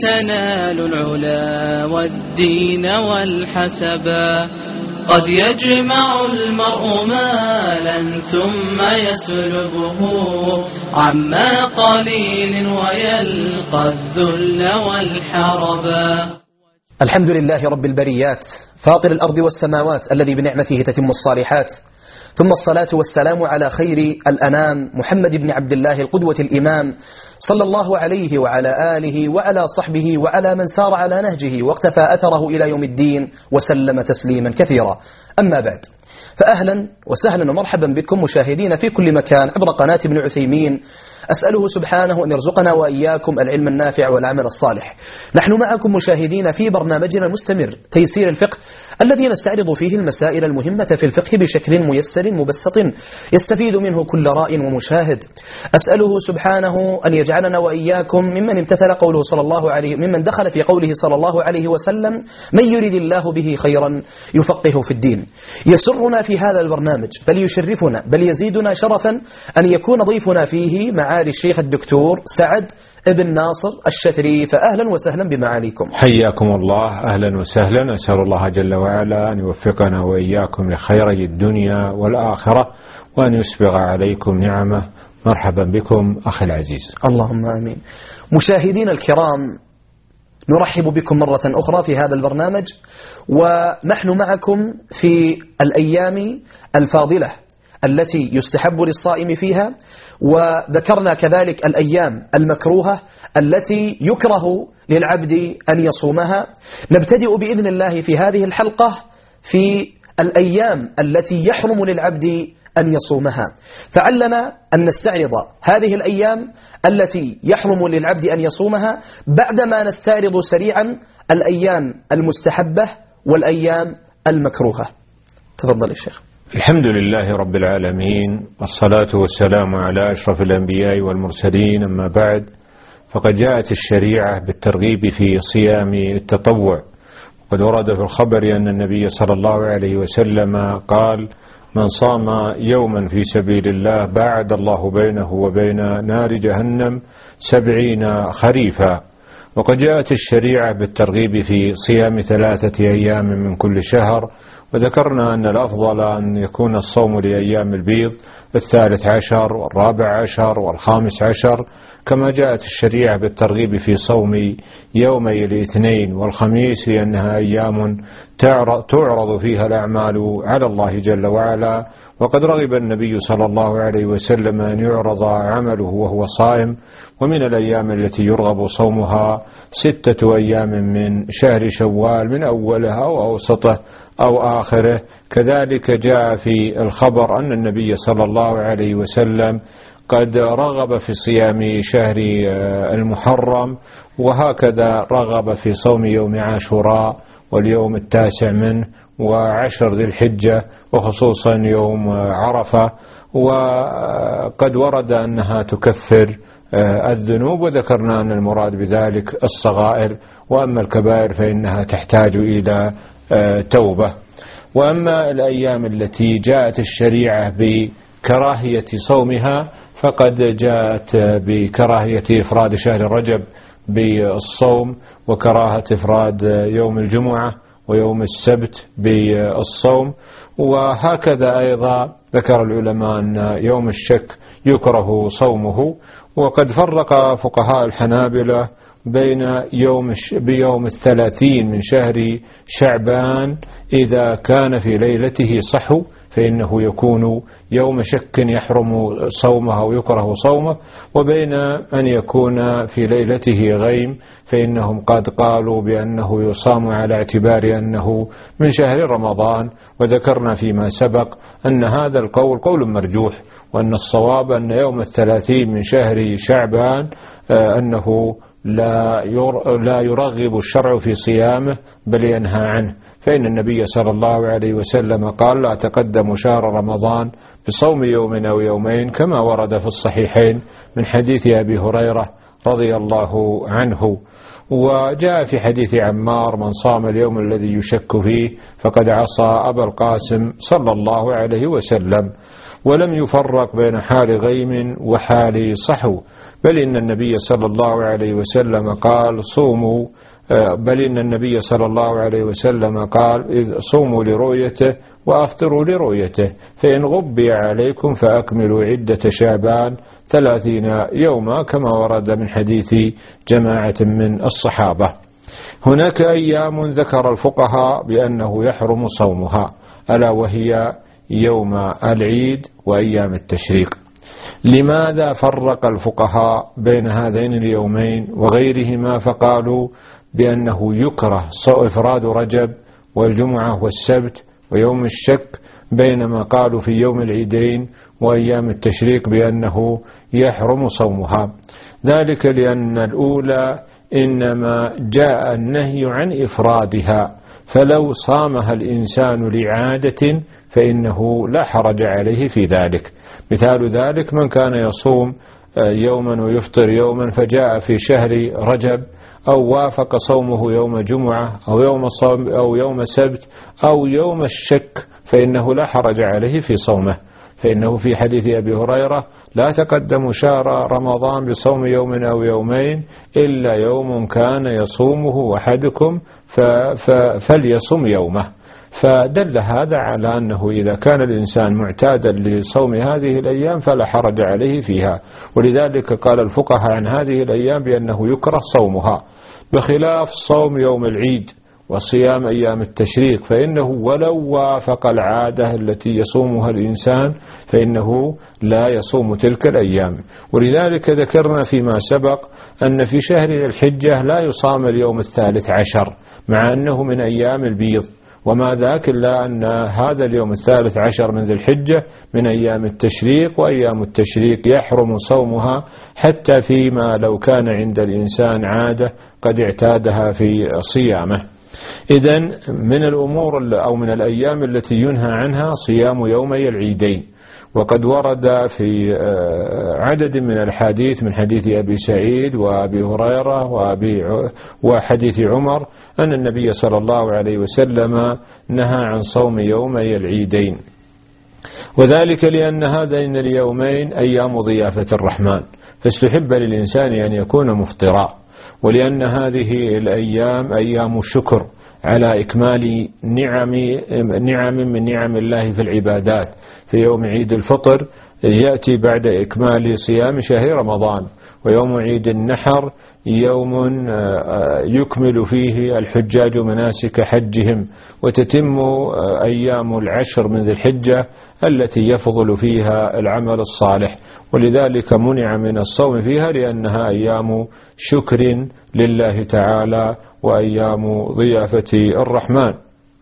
تنالوا العلا والدين والحسبا. قد يجمع المرء مالا ثم يسلبه عما قليل ويلقى الذل والحربا. الحمد لله رب البريات فاطر الأرض والسماوات الذي بنعمته تتم الصالحات، ثم الصلاة والسلام على خير الأنام محمد بن عبد الله القدوة الإمام، صلى الله عليه وعلى آله وعلى صحبه وعلى من سار على نهجه واقتفى أثره إلى يوم الدين وسلم تسليما كثيرا. أما بعد، فأهلا وسهلا ومرحبا بكم مشاهدين في كل مكان عبر قناة ابن عثيمين. أسأله سبحانه أن يرزقنا وإياكم العلم النافع والعمل الصالح. نحن معكم مشاهدين في برنامجنا المستمر تيسير الفقه، الذي نستعرض فيه المسائل المهمة في الفقه بشكل ميسر مبسط يستفيد منه كل راء ومشاهد. أسأله سبحانه أن يجعلنا وإياكم ممن امتثل قوله صلى الله عليه، ممن دخل في قوله صلى الله عليه وسلم: من يريد الله به خيرا يفقهه في الدين. يسرنا في هذا البرنامج، بل يشرفنا، بل يزيدنا شرفا أن يكون ضيفنا فيه معالي الشيخ الدكتور سعد ابن ناصر الشثري. فأهلا وسهلا بمعاليكم. حياكم الله، أهلا وسهلا. أسأل الله جل وعلا أن يوفقنا وإياكم لخيري الدنيا والآخرة، وأن يسبغ عليكم نعمه. مرحبا بكم أخي العزيز. اللهم آمين. مشاهدينا الكرام، نرحب بكم مرة أخرى في هذا البرنامج، ونحن معكم في الأيام الفاضلة التي يستحب للصائم فيها، وذكرنا كذلك الأيام المكروهة التي يكره للعبد أن يصومها. نبتدئ بإذن الله في هذه الحلقة في الأيام التي يحرم للعبد أن يصومها، فعلنا أن نستعرض هذه الأيام التي يحرم للعبد أن يصومها بعدما نستعرض سريعا الأيام المستحبة والأيام المكروهة. تفضل الشيخ. الحمد لله رب العالمين، والصلاة والسلام على أشرف الأنبياء والمرسلين. أما بعد، فقد جاءت الشريعة بالترغيب في صيام التطوع، وقد ورد في الخبر أن النبي صلى الله عليه وسلم قال: من صام يوما في سبيل الله باعد الله بينه وبين نار جهنم 70 خريفا. وقد جاءت الشريعة بالترغيب في صيام 3 أيام من كل شهر، وذكرنا أن الأفضل أن يكون الصوم لأيام البيض 13 و14 و15، كما جاءت الشريعة بالترغيب في صوم يومي الاثنين والخميس، لأنها أيام تعرض فيها الأعمال على الله جل وعلا. وقد رغب النبي صلى الله عليه وسلم أن يعرض عمله وهو صائم. ومن الأيام التي يرغب صومها 6 أيام من شهر شوال، من أولها أو أوسطه أو آخره. كذلك جاء في الخبر أن النبي صلى الله عليه وسلم قد رغب في صيام شهر المحرم، وهكذا رغب في صوم يوم عاشوراء واليوم 9 منه و10 ذي الحجة، وخصوصا يوم عرفة. وقد ورد أنها تكفر الذنوب، وذكرنا أن المراد بذلك الصغائر، وأما الكبائر فإنها تحتاج إلى توبة. وأما الأيام التي جاءت الشريعة بكراهية صومها، فقد جاءت بكراهية إفراد شهر رجب بالصوم، وكراهة إفراد يوم الجمعة ويوم السبت بالصوم. وهكذا أيضا ذكر العلماء أن يوم الشك يكره صومه. وقد فرق فقهاء الحنابلة بين بيوم 30 من شهر شعبان إذا كان في ليلته صحو، فإنه يكون يوم شك يحرم صومه ويكره صومه، وبين أن يكون في ليلته غيم، فإنهم قد قالوا بأنه يصام على اعتبار أنه من شهر رمضان. وذكرنا فيما سبق أن هذا القول قول مرجوح، وأن الصواب أن يوم 30 من شهر شعبان أنه لا يرغب الشرع في صيامه، بل ينهى عنه. فإن النبي صلى الله عليه وسلم قال: لا تقدم شهر رمضان بصوم يوم أو يومين، كما ورد في الصحيحين من حديث أبي هريرة رضي الله عنه. وجاء في حديث عمار: من صام اليوم الذي يشك فيه فقد عصى أبا القاسم صلى الله عليه وسلم. ولم يفرق بين حال غيم وحال صحو، بل إن النبي صلى الله عليه وسلم قال صوموا، بل إن النبي صلى الله عليه وسلم قال صوموا لرؤيته وأفطروا لرؤيته، فإن غبي عليكم فأكملوا عدة شعبان 30 يوما، كما ورد من حديث جماعة من الصحابة. هناك أيام ذكر الفقهاء بأنه يحرم صومها، ألا وهي يوم العيد وأيام التشريق. لماذا فرق الفقهاء بين هذين اليومين وغيرهما فقالوا بأنه يكره إفراد رجب والجمعة والسبت ويوم الشك، بينما قالوا في يوم العيدين وأيام التشريق بأنه يحرم صومها؟ ذلك لأن الأولى إنما جاء النهي عن إفرادها، فلو صامها الإنسان لعادة فإنه لا حرج عليه في ذلك. مثال ذلك من كان يصوم يوما ويفطر يوما، فجاء في شهر رجب أو وافق صومه يوم جمعة أو يوم سبت أو يوم الشك، فإنه لا حرج عليه في صومه، فإنه في حديث أبي هريرة لا تقدموا شهر رمضان بصوم يوم أو يومين إلا يوم كان يصومه أحدكم فليصم يومه. فدل هذا على أنه إذا كان الإنسان معتادا لصوم هذه الأيام فلا حرج عليه فيها، ولذلك قال الفقهاء عن هذه الأيام بأنه يكره صومها، بخلاف صوم يوم العيد وصيام أيام التشريق، فإنه ولو وافق العادة التي يصومها الإنسان فإنه لا يصوم تلك الأيام. ولذلك ذكرنا فيما سبق أن في شهر الحجة لا يصام اليوم 13 مع أنه من أيام البيض، وما ذاك إلا أن هذا اليوم 13 من ذي الحجة من أيام التشريق، وأيام التشريق يحرم صومها حتى فيما لو كان عند الإنسان عادة قد اعتادها في صيامه. إذن من الأمور أو من الأيام التي ينهى عنها صيام يومي العيدين، وقد ورد في عدد من الحديث من حديث أبي سعيد وأبي هريرة وحديث عمر أن النبي صلى الله عليه وسلم نهى عن صوم يومي العيدين، وذلك لأن هذين اليومين أيام ضيافة الرحمن، فاستحب للإنسان أن يكون مفطرا، ولأن هذه الأيام أيام شكر على إكمال نعم من نعم الله في العبادات. في يوم عيد الفطر يأتي بعد إكمال صيام شهر رمضان، ويوم عيد النحر يوم يكمل فيه الحجاج مناسك حجهم، وتتم أيام العشر من ذي الحجة التي يفضل فيها العمل الصالح، ولذلك منع من الصوم فيها لأنها أيام شكر لله تعالى وأيام ضيافة الرحمن.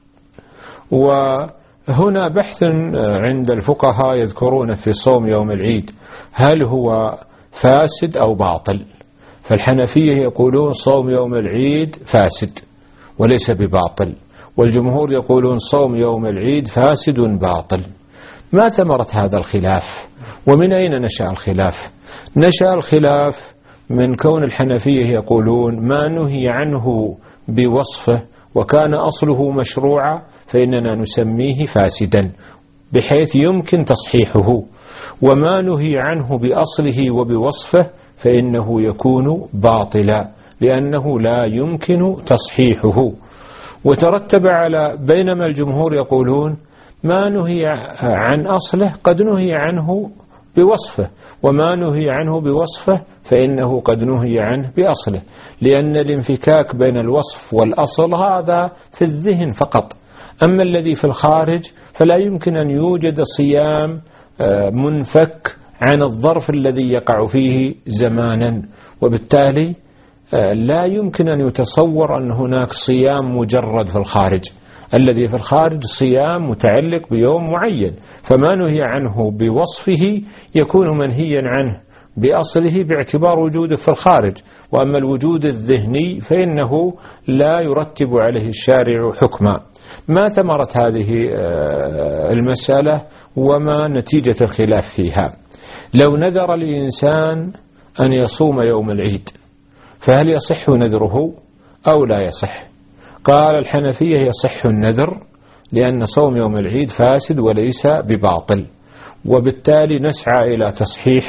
وهنا بحث عند الفقهاء يذكرون في صوم يوم العيد هل هو فاسد أو باطل؟ فالحنفية يقولون صوم يوم العيد فاسد وليس بباطل، والجمهور يقولون صوم يوم العيد فاسد باطل. ما ثمرة هذا الخلاف؟ ومن أين نشأ الخلاف؟ نشأ الخلاف من كون الحنفية يقولون ما نهي عنه بوصفه وكان أصله مشروعا فإننا نسميه فاسدا بحيث يمكن تصحيحه، وما نهي عنه بأصله وبوصفه فإنه يكون باطلا لأنه لا يمكن تصحيحه. وترتب على بينما الجمهور يقولون ما نهي عن أصله قد نهي عنه بوصفه، وما نهي عنه بوصفه فإنه قد نهي عنه بأصله، لأن الانفكاك بين الوصف والأصل هذا في الذهن فقط، أما الذي في الخارج فلا يمكن أن يوجد صيام منفك عن الظرف الذي يقع فيه زمانا، وبالتالي لا يمكن أن يتصور أن هناك صيام مجرد في الخارج. الذي في الخارج صيام متعلق بيوم معين، فما نهي عنه بوصفه يكون منهيا عنه بأصله باعتبار وجوده في الخارج، وأما الوجود الذهني فإنه لا يرتب عليه الشارع حكما. ما ثمرة هذه المسألة وما نتيجة الخلاف فيها؟ لو نذر الإنسان أن يصوم يوم العيد فهل يصح نذره أو لا يصح؟ قال الحنفية يصح النذر لأن صوم يوم العيد فاسد وليس بباطل، وبالتالي نسعى إلى تصحيحه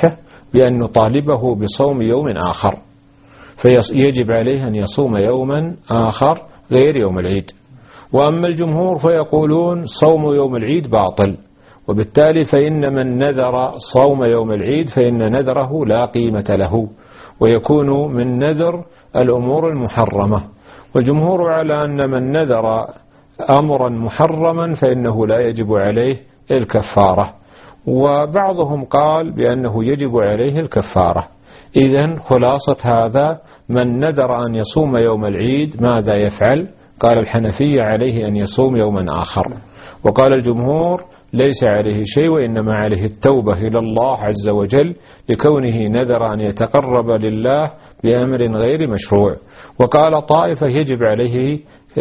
بأن نطالبه بصوم يوم آخر، فيجب عليه أن يصوم يوما آخر غير يوم العيد. وأما الجمهور فيقولون صوم يوم العيد باطل، وبالتالي فإن من نذر صوم يوم العيد فإن نذره لا قيمة له، ويكون من نذر الأمور المحرمة. والجمهور على أن من نذر أمرا محرما فإنه لا يجب عليه الكفارة، وبعضهم قال بأنه يجب عليه الكفارة. إذن خلاصة هذا، من نذر أن يصوم يوم العيد ماذا يفعل؟ قال الحنفية عليه أن يصوم يوما آخر، وقال الجمهور ليس عليه شيء، وإنما عليه التوبة إلى الله عز وجل لكونه نذر أن يتقرب لله بأمر غير مشروع. وقال طائفة يجب عليه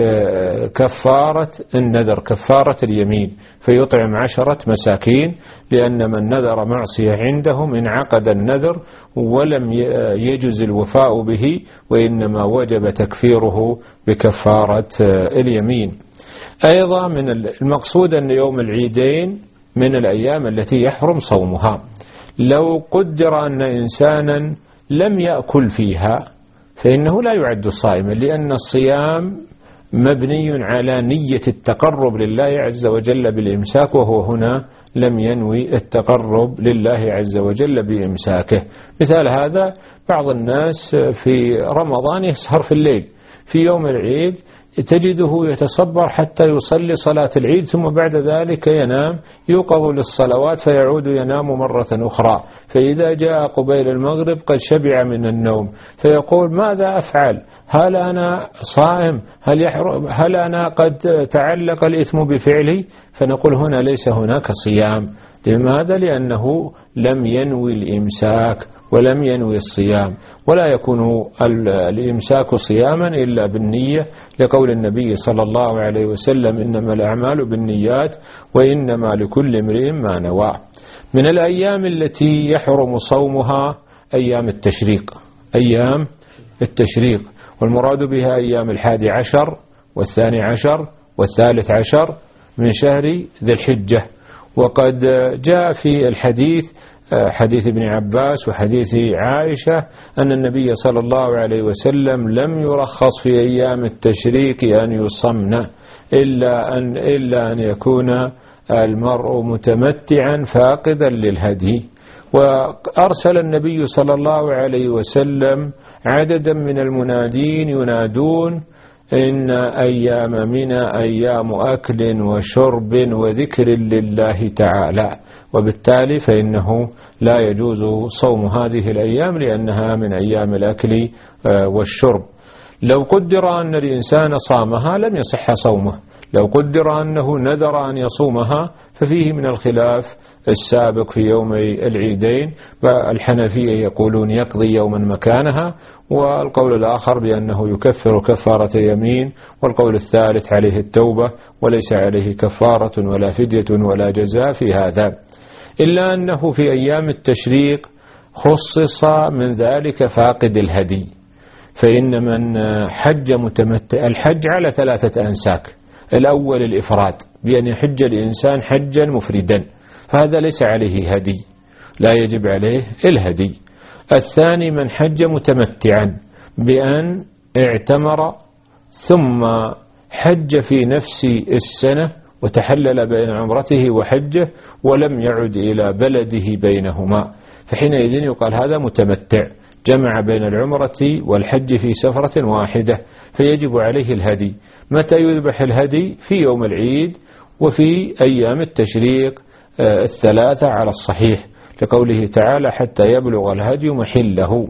كفارة النذر، كفارة اليمين، فيطعم 10 مساكين، لأن من نذر معصية عندهم انعقد النذر ولم يجز الوفاء به، وإنما وجب تكفيره بكفارة اليمين. أيضا من المقصود أن يوم العيدين من الأيام التي يحرم صومها. لو قدر أن إنسانا لم يأكل فيها فإنه لا يعد صائما، لأن الصيام مبني على نية التقرب لله عز وجل بالإمساك، وهو هنا لم ينوي التقرب لله عز وجل بإمساكه. مثال هذا بعض الناس في رمضان يسهر في الليل، في يوم العيد تجده يتصبر حتى يصلي صلاة العيد، ثم بعد ذلك ينام، يوقظ للصلوات فيعود ينام مرة أخرى، فإذا جاء قبيل المغرب قد شبع من النوم، فيقول ماذا أفعل؟ هل أنا صائم؟ هل أنا قد تعلق الإثم بفعلي؟ فنقول هنا ليس هناك صيام. لماذا؟ لأنه لم ينوي الإمساك ولم ينوي الصيام، ولا يكون الإمساك صياما إلا بالنية، لقول النبي صلى الله عليه وسلم إنما الأعمال بالنيات وإنما لكل امرئ ما نوى. من الأيام التي يحرم صومها أيام التشريق، أيام التشريق، والمراد بها أيام 11 و12 و13 من شهر ذي الحجة. وقد جاء في الحديث، حديث ابن عباس وحديث عائشة، أن النبي صلى الله عليه وسلم لم يرخص في أيام التشريك أن يصمن إلا أن يكون المرء متمتعا فاقدا للهدي. وأرسل النبي صلى الله عليه وسلم عددا من المنادين ينادون إن أيام منى أيام أكل وشرب وذكر لله تعالى، وبالتالي فإنه لا يجوز صوم هذه الأيام لأنها من أيام الأكل والشرب. لو قدر أن الإنسان صامها لم يصح صومه، لو قدر أنه نذر أن يصومها ففيه من الخلاف السابق في يوم العيدين. الحنفية يقولون يقضي يوما مكانها، والقول الآخر بأنه يكفر كفارة يمين، والقول الثالث عليه التوبة وليس عليه كفارة ولا فدية ولا جزاء في هذا. إلا أنه في أيام التشريق خصص من ذلك فاقد الهدي، فإن من حج متمتع، الحج على 3 أنساك. الأول الإفراد بأن يحج الإنسان حجا مفردا، فهذا ليس عليه هدي، لا يجب عليه الهدي. الثاني من حج متمتعا بأن اعتمر ثم حج في نفس السنة وتحلل بين عمرته وحجه ولم يعد إلى بلده بينهما، فحينئذ يقال هذا متمتع، جمع بين العمرة والحج في سفرة واحدة، فيجب عليه الهدي. متى يذبح الهدي؟ في يوم العيد وفي أيام التشريق 3 على الصحيح، لقوله تعالى حتى يبلغ الهدي محله.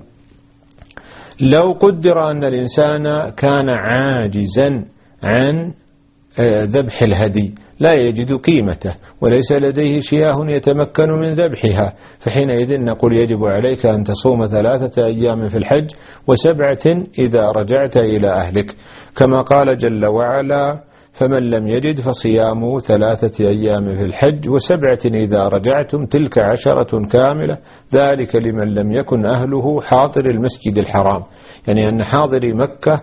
لو قدر أن الإنسان كان عاجزا عن ذبح الهدي، لا يجد قيمته وليس لديه شياه يتمكن من ذبحها، فحينئذ نقول يجب عليك أن تصوم 3 أيام في الحج و7 إذا رجعت إلى أهلك، كما قال جل وعلا فمن لم يجد فصيام 3 أيام في الحج و7 إذا رجعتم تلك 10 كاملة ذلك لمن لم يكن أهله حاضر المسجد الحرام. يعني أن حاضري مكة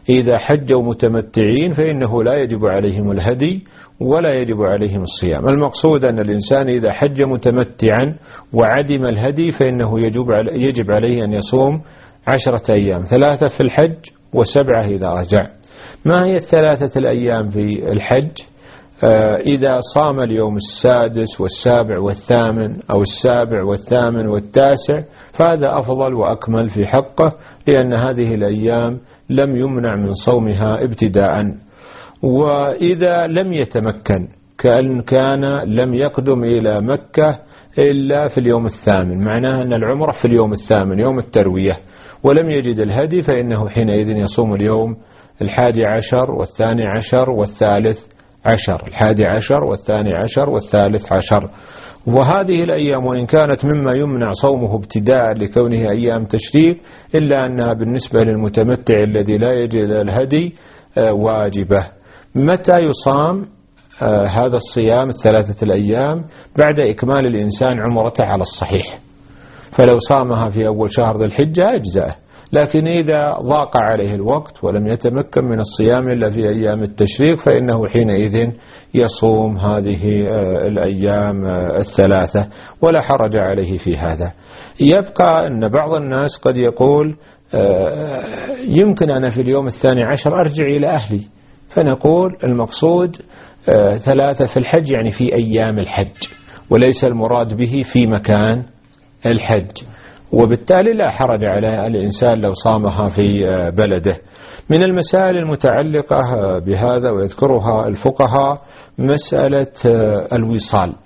إذا حجوا متمتعين فإنه لا يجب عليهم الهدي ولا يجب عليهم الصيام. المقصود أن الإنسان إذا حج متمتعا وعدم الهدي فإنه يجب عليه أن يصوم 10 أيام، 3 في الحج و7 إذا رجع. ما هي 3 الأيام في الحج؟ إذا صام اليوم 6 و7 و8 أو 7 و8 و9 فهذا أفضل وأكمل في حقه، لأن هذه الأيام لم يمنع من صومها ابتداء. وإذا لم يتمكن كأن كان لم يقدم إلى مكة إلا في اليوم 8، معناه أن العمرة في اليوم 8 يوم التروية، ولم يجد الهدي فإنه حينئذ يصوم اليوم 11 و12 و13، 11 و12 و13. وهذه الأيام وإن كانت مما يمنع صومه ابتداء لكونه أيام تشريق، إلا أنها بالنسبة للمتمتع الذي لا يجد الهدي واجبة. متى يصام هذا الصيام 3 الأيام؟ بعد إكمال الإنسان عمرته على الصحيح، فلو صامها في أول شهر ذي الحجة أجزأه، لكن إذا ضاق عليه الوقت ولم يتمكن من الصيام إلا في أيام التشريق فإنه حينئذ يصوم هذه الأيام 3 ولا حرج عليه في هذا. يبقى أن بعض الناس قد يقول يمكن أنا في اليوم 12 أرجع إلى أهلي، فنقول المقصود 3 في الحج يعني في أيام الحج، وليس المراد به في مكان الحج، وبالتالي لا حرج على الإنسان لو صامها في بلده. من المسائل المتعلقة بهذا ويذكرها الفقهاء مسألة الوصال،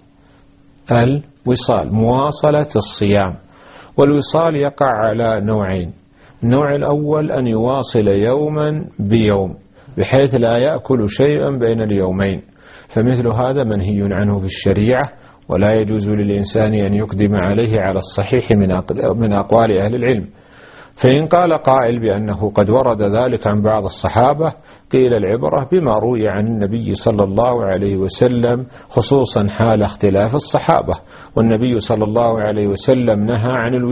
مواصلة الصيام. والوصال يقع على نوعين: النوع الأول أن يواصل يوما بيوم بحيث لا يأكل شيئا بين اليومين، فمثل هذا منهي عنه في الشريعة، ولا يجوز للإنسان أن يقدم عليه على الصحيح من أقوال أهل العلم. فإن قال قائل بأنه قد ورد ذلك عن بعض الصحابة، قيل العبرة بما روي عن النبي صلى الله عليه وسلم، خصوصا حال اختلاف الصحابة. والنبي صلى الله عليه وسلم نهى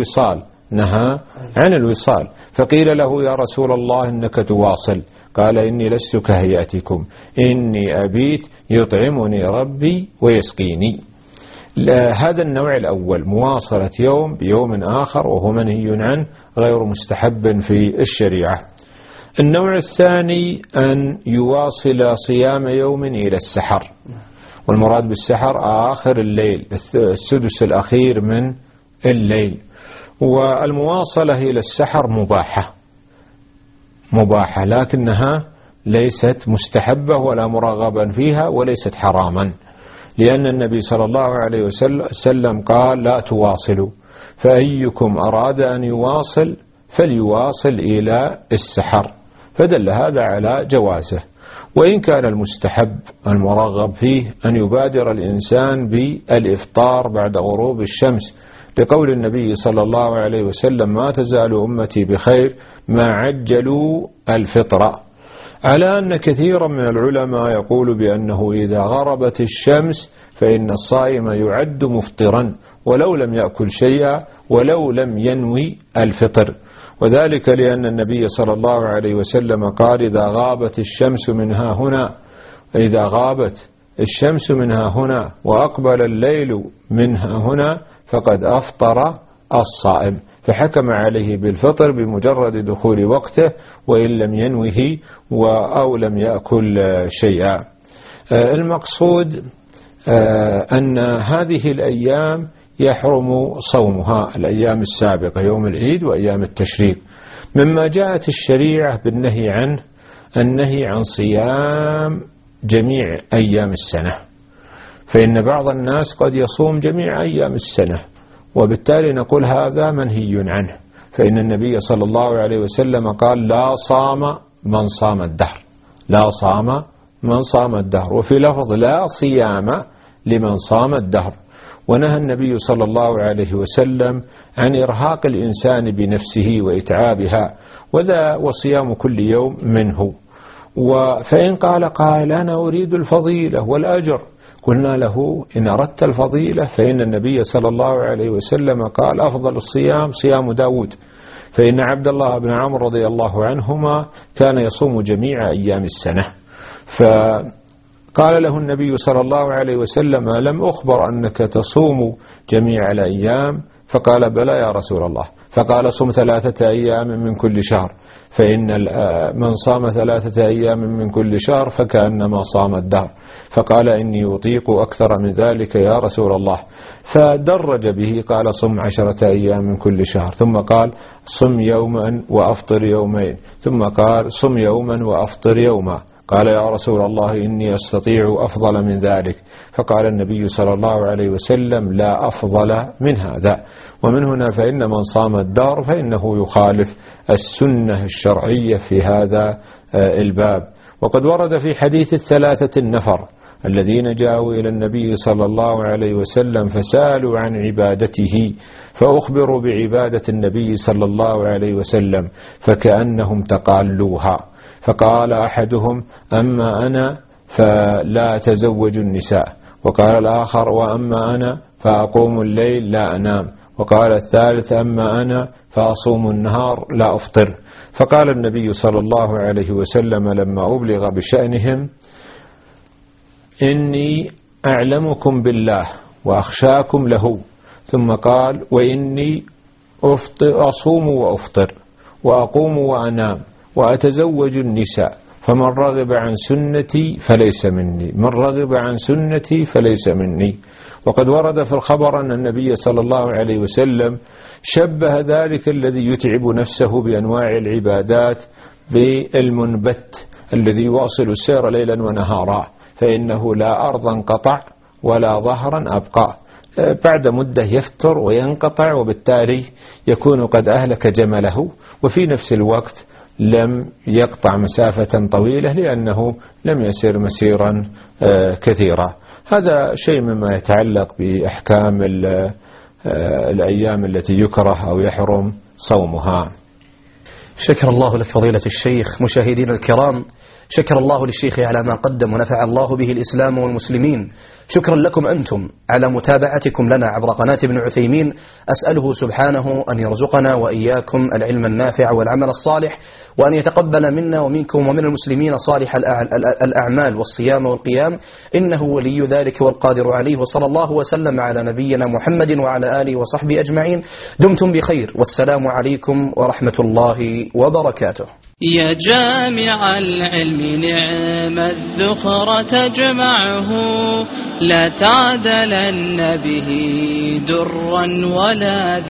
عن الوصال، فقيل له يا رسول الله إنك تواصل، قال إني لست كهيئتكم، إني أبيت يطعمني ربي ويسقيني. هذا النوع الأول مواصلة يوم بيوم آخر، وهو منهي عنه غير مستحب في الشريعة. النوع الثاني أن يواصل صيام يوم إلى السحر، والمراد بالسحر آخر الليل، السدس الأخير من الليل. والمواصلة إلى السحر مباحة لكنها ليست مستحبة ولا مرغبا فيها وليست حراما، لأن النبي صلى الله عليه وسلم قال لا تواصلوا، فأيكم أراد أن يواصل فليواصل إلى السحر، فدل هذا على جوازه. وإن كان المستحب المرغب فيه أن يبادر الإنسان بالإفطار بعد غروب الشمس، لقول النبي صلى الله عليه وسلم ما تزال أمتي بخير ما عجلوا الفطر، على أن كثيرا من العلماء يقول بأنه إذا غربت الشمس فإن الصائم يعد مفطرا ولو لم يأكل شيئا ولو لم ينوي الفطر، وذلك لأن النبي صلى الله عليه وسلم قال إذا غابت الشمس منها هنا وأقبل الليل منها هنا فقد أفطر الصائم، فحكم عليه بالفطر بمجرد دخول وقته وإن لم ينوه أو لم يأكل شيئا. المقصود أن هذه الأيام يحرم صومها، الأيام السابقة يوم العيد وأيام التشريق. مما جاءت الشريعة بالنهي عنه النهي عن صيام جميع أيام السنة، فإن بعض الناس قد يصوم جميع أيام السنة، وبالتالي نقول هذا منهي عنه، فإن النبي صلى الله عليه وسلم قال لا صام من صام الدهر، وفي لفظ لا صيام لمن صام الدهر. ونهى النبي صلى الله عليه وسلم عن إرهاق الإنسان بنفسه وإتعابها، وذا وصيام كل يوم منه. فإن قال قائل أنا أريد الفضيلة والأجر، قلنا له إن أردت الفضيلة فإن النبي صلى الله عليه وسلم قال أفضل الصيام صيام داود، فإن عبد الله بن عمرو رضي الله عنهما كان يصوم جميع أيام السنة. فقال له النبي صلى الله عليه وسلم: لم أخبر أنك تصوم جميع الأيام؟ فقال: بلى يا رسول الله. فقال: صم 3 أيام من كل شهر، فإن من صام 3 أيام من كل شهر فكأنما صام الدهر. فقال: إني أطيق أكثر من ذلك يا رسول الله. فدرج به، قال: صم 10 أيام من كل شهر، ثم قال: صم يوما وأفطر يومين، ثم قال: صم يوما وأفطر يوما. قال: يا رسول الله إني أستطيع أفضل من ذلك. فقال النبي صلى الله عليه وسلم: لا أفضل من هذا. ومن هنا فإن من صام الدهر فإنه يخالف السنة الشرعية في هذا الباب. وقد ورد في حديث 3 النفر الذين جاءوا إلى النبي صلى الله عليه وسلم فسألوا عن عبادته، فأخبروا بعبادة النبي صلى الله عليه وسلم فكأنهم تقالوها. فقال أحدهم: أما أنا فلا أتزوج النساء. وقال الآخر: وأما أنا فأقوم الليل لا أنام. وقال الثالث: أما أنا فأصوم النهار لا أفطر. فقال النبي صلى الله عليه وسلم لما أبلغ بشأنهم: إني أعلمكم بالله وأخشاكم له. ثم قال: وإني أصوم وأفطر وأقوم وأنام وأتزوج النساء، فمن رغب عن سنتي فليس مني، من رغب عن سنتي فليس مني. وقد ورد في الخبر أن النبي صلى الله عليه وسلم شبه ذلك الذي يتعب نفسه بأنواع العبادات بالمنبت الذي يواصل السير ليلا ونهارا، فإنه لا أرضا قطع ولا ظهرا أبقى، بعد مدة يفتر وينقطع، وبالتالي يكون قد أهلك جمله، وفي نفس الوقت لم يقطع مسافة طويلة لأنه لم يسير مسيرا كثيرا. هذا شيء مما يتعلق بأحكام الأيام التي يكره أو يحرم صومها. شكر الله لك فضيلة الشيخ. مشاهدين الكرام، شكر الله للشيخ على ما قدم ونفع الله به الإسلام والمسلمين. شكرا لكم أنتم على متابعتكم لنا عبر قناة ابن عثيمين. أسأله سبحانه أن يرزقنا وإياكم العلم النافع والعمل الصالح، وأن يتقبل منا ومنكم ومن المسلمين صالح الأعمال والصيام والقيام، إنه ولي ذلك والقادر عليه. وصلى الله وسلم على نبينا محمد وعلى آله وصحبه أجمعين. دمتم بخير، والسلام عليكم ورحمة الله وبركاته. يا جامع العلم نعم الذخر تجمعه، لا تعدلن به درا ولا